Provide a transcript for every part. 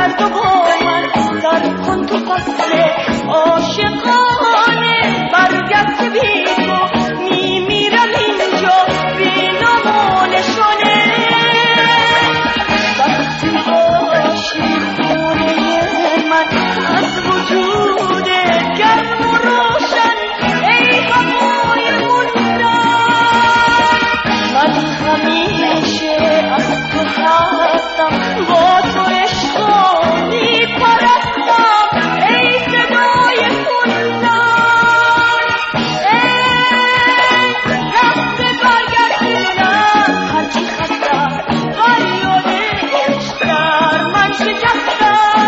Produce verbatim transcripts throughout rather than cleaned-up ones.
برگرد و با من در کن تو فصل عاشقانه برگرد که بی تو میمیرم اینجا بی نام و نشانه وقتی باشی خونه من از وجود گرم و روشن ای هوای موندن من همیشه از تو هستم با تو عشقا میپرستم ای صدای خوندن ای رفته برگرد ببینم هرچی خستم فریاد عشق در من شکستم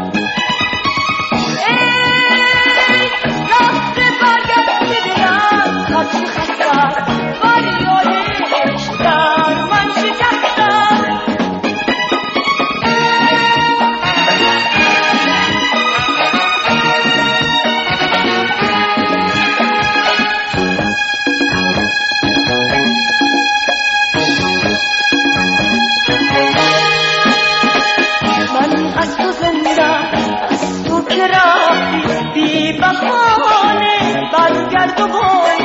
ای رفته برگرد ببینم هرچی خستم فریاد عشق در من شکستم من از تو زنده از تو که رفتی بی بهانه برگرد و با